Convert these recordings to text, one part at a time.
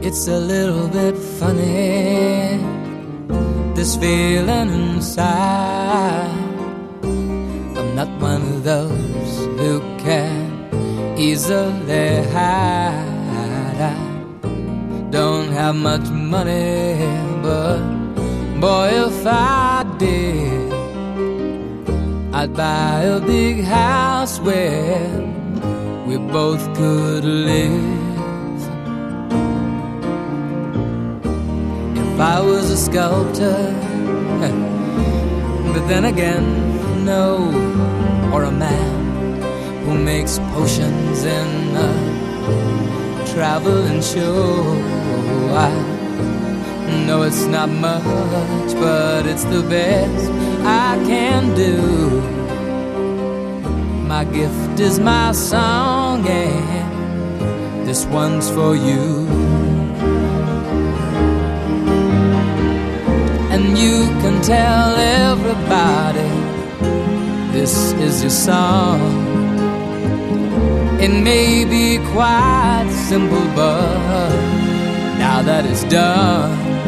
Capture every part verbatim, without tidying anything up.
It's a little bit funny, this feeling inside. I'm not one of those who can easily hide. I don't have much money, but boy, if I did, I'd buy a big house where we both could live. If I was a sculptor, but then again, no, or a man who makes potions in a traveling show. I know it's not much, but it's the best I can do. My gift is my song, and this one's for you. And you can tell everybody this is your song. It may be quite simple, but now that it's done,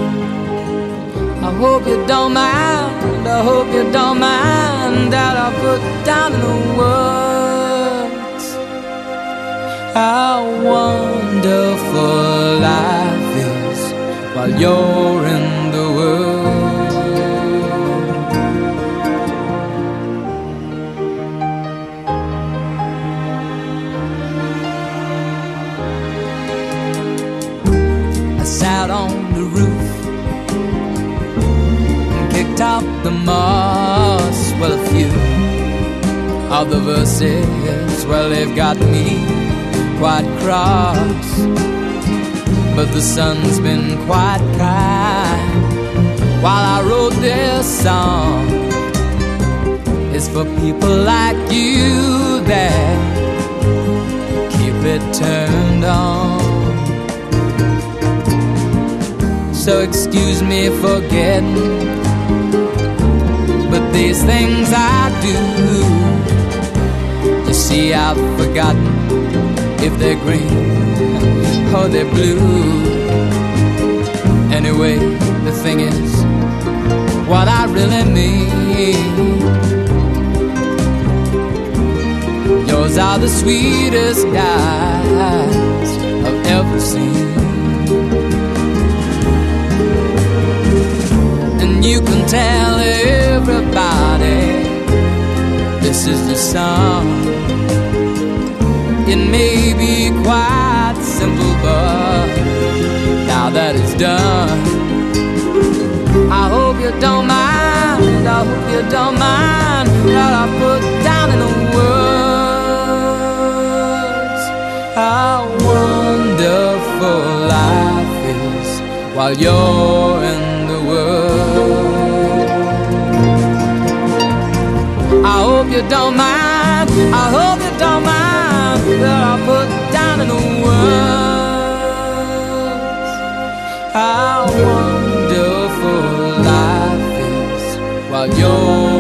I hope you don't mind, I hope you don't mind that I put down in the words how wonderful life is while you're in the world. I sat on the roof and kicked out the moss. Well, a few of the verses, well, they've got me quite cross, but the sun's been quite kind while I wrote this song. It's for people like you that keep it turned on. So excuse me for getting, but these things I do, you see, I've forgotten if they're green or they're blue. Anyway, the thing is, what I really mean, yours are the sweetest eyes I've ever seen. And you can tell everybody this is the song. It may be quite simple, but now that it's done, I hope you don't mind, I hope you don't mind that I put down in the words how wonderful life is while you're in the world. I hope you don't mind, I hope you don't mind that I put down in the words how wonderful life is while you're